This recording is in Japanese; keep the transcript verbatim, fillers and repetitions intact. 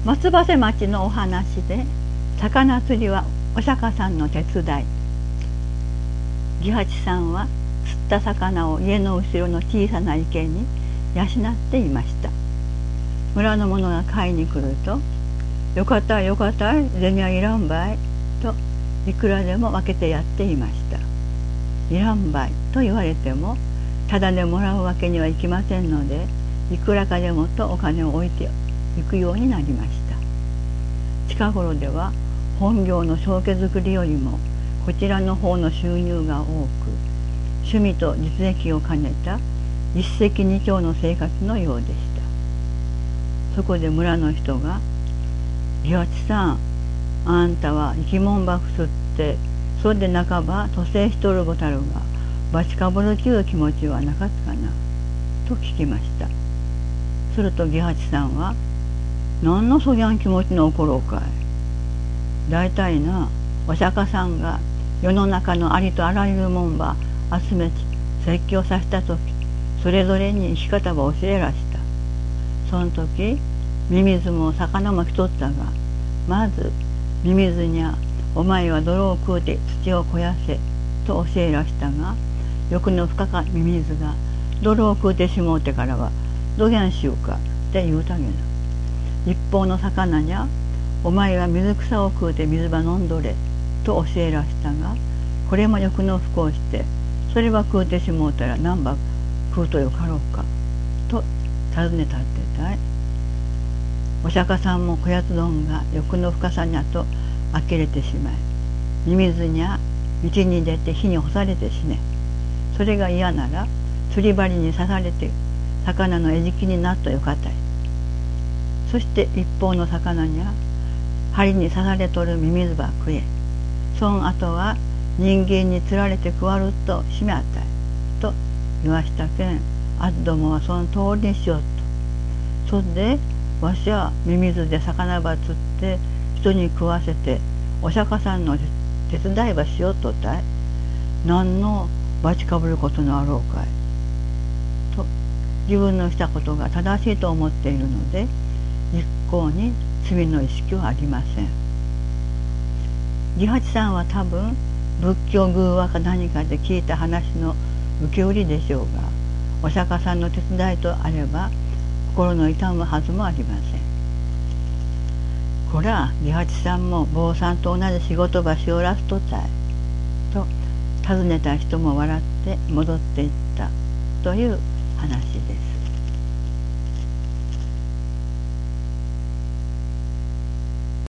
松葉瀬町のお話で、魚釣りはお釈迦さんの手伝い。義八さんは釣った魚を家の後ろの小さな池に養っていました。村の者が買いに来ると、よかったよかった銭はいらんばいといくらでも分けてやっていました。いらんばいと言われてもただでもらうわけにはいきませんので、いくらかでもとお金を置いていくようになりました。近頃では本業の正家作りよりもこちらの方の収入が多く、趣味と実益を兼ねた一石二鳥の生活のようでした。そこで村の人が「義八さん、あんたは生きもんばくすってそれで半ば渡世しとるごたるが、ばちかぶるちゅう気持ちはなかったかな」と聞きました。すると義八さんは「何のそぎゃん気持ちの起ころうかい。大体な、お釈迦さんが世の中のありとあらゆるもんば集めち説教させた時、それぞれに生き方ば教えらした。その時ミミズも魚も来とったが、まずミミズにゃお前は泥を食うて土を肥やせと教えらしたが、欲の深かミミズが泥を食うてしもうてからはどぎゃんしゅうかって言うたげな。一方の魚にゃお前は水草を食うて水ば飲んどれと教えらしたが、これも欲の不幸してそれば食うてしもうたら何ば食うとよかろうかと尋ねたってたい。お釈迦さんもこやつどんが欲の深さにゃと呆れてしまい、ミミズにゃ道に出て火に干されて死ね。それが嫌なら釣り針に刺されて魚の餌食になっとよかったい。そして一方の魚にゃ針に刺されとるミミズば食え。そん後は人間に釣られて食わるとしめあったいと言わしたけん、あつどもはその通りにしようと。それでわしはミミズで魚ば釣って人に食わせてお釈迦さんの手伝いばしようとったい。何のばちかぶることのあろうかいと、自分のしたことが正しいと思っているので一向に罪の意識はありません。義八さんは多分仏教偶話か何かで聞いた話の受け売りでしょうが、お釈迦さんの手伝いとあれば心の痛むはずもありません。こら義八さんも坊さんと同じ仕事ばしおらすとたいと尋ねた人も笑って戻っていったという話です。